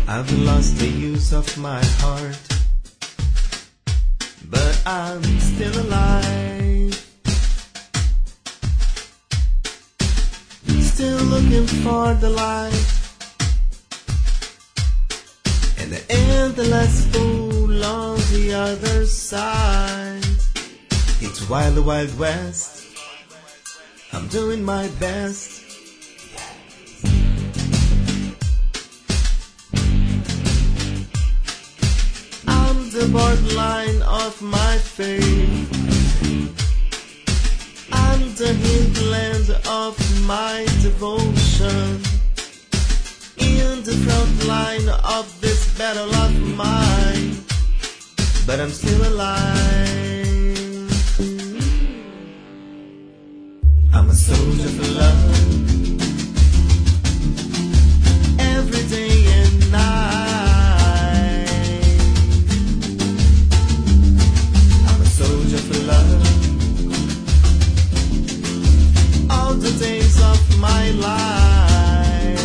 I've lost the use of my heart, but I'm still alive. Still looking for the light and the endless pool on the other side. It's wild, wild west. I'm doing my best. I'm the borderline of my faith. I'm the hinterland of my devotion. In the front line of this battle of mine, but I'm still alive. I'm a soldier for love, every day and night. I'm a soldier for love, all the days of my life.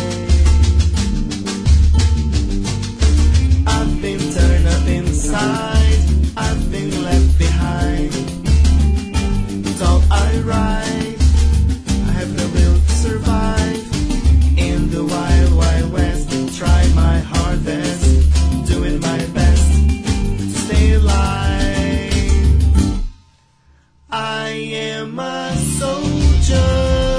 I've been turned up inside, I've been left behind. It's all I write, I have no will to survive. In the wild, wild west, try my hardest, doing my best to stay alive. I am a soldier.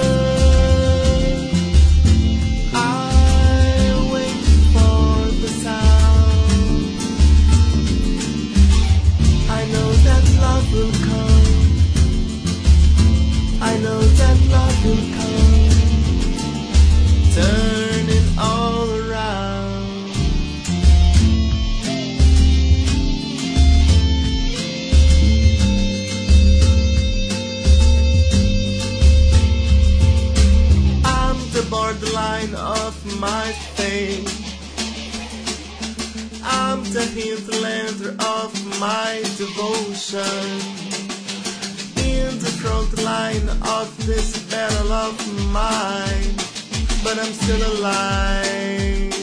I wait for the sound. I know that love will come. I know that love will come, turning all around. I'm the borderline of my faith. I'm the hinterlander of my devotion. In the front line of this battle of mine, but I'm still alive.